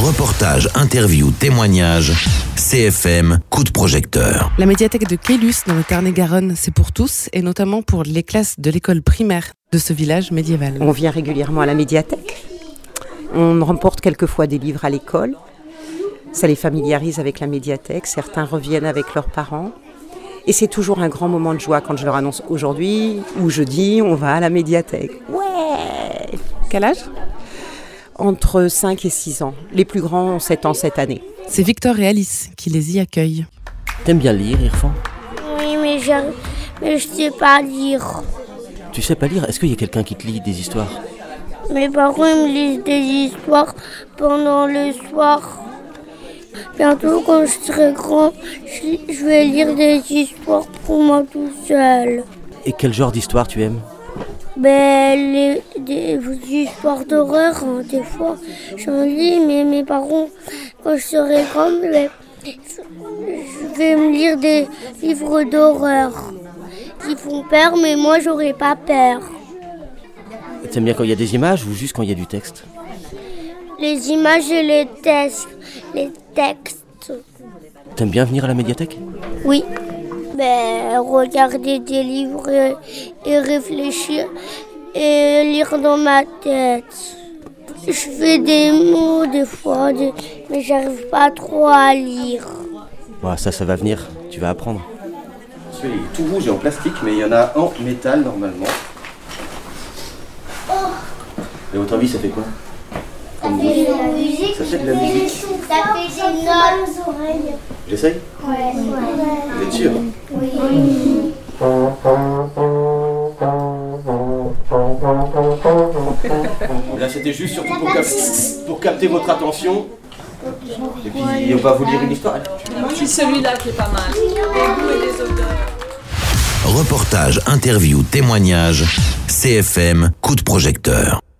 Reportage, interview, témoignage, CFM, coup de projecteur. La médiathèque de Caylus, dans le Tarn-et-Garonne, c'est pour tous, et notamment pour les classes de l'école primaire de ce village médiéval. On vient régulièrement à la médiathèque. On remporte quelquefois des livres à l'école. Ça les familiarise avec la médiathèque. Certains reviennent avec leurs parents. Et c'est toujours un grand moment de joie quand je leur annonce aujourd'hui ou jeudi, on va à la médiathèque. Ouais! Quel âge ? Entre 5 et 6 ans. Les plus grands ont 7 ans cette année. C'est Victor et Alice qui les y accueillent. T'aimes bien lire, Irfan ? Oui, mais je sais pas lire. Tu sais pas lire ? Est-ce qu'il y a quelqu'un qui te lit des histoires ? Mes parents ils me lisent des histoires pendant le soir. Bientôt, quand je serai grand, je vais lire des histoires pour moi tout seul. Et quel genre d'histoire tu aimes ? Des histoires d'horreur, des fois, j'en lis, mais mes parents, quand je serai grande, je vais me lire des livres d'horreur qui font peur, mais moi, j'aurai pas peur. T'aimes bien quand il y a des images ou juste quand il y a du texte ? Les images et les textes. T'aimes bien venir à la médiathèque ? Oui. Regarder des livres et réfléchir et lire dans ma tête. Je fais des mots des fois, mais j'arrive pas trop à lire. Ouais, ça va venir, tu vas apprendre. Celui-là est tout rouge et en plastique, mais il y en a en métal normalement. Et à votre avis, ça fait quoi ? Ça fait de la musique. Ça fait de la musique. Ça fait des notes aux oreilles. J'essaye ? Ouais. Vous êtes sûr ? Oui. Là, c'était juste surtout pour capter votre attention. Et puis, on va vous lire une histoire. C'est celui-là qui est pas mal. Les goûts et les odeurs. Reportage, interview, témoignage, CFM, coup de projecteur.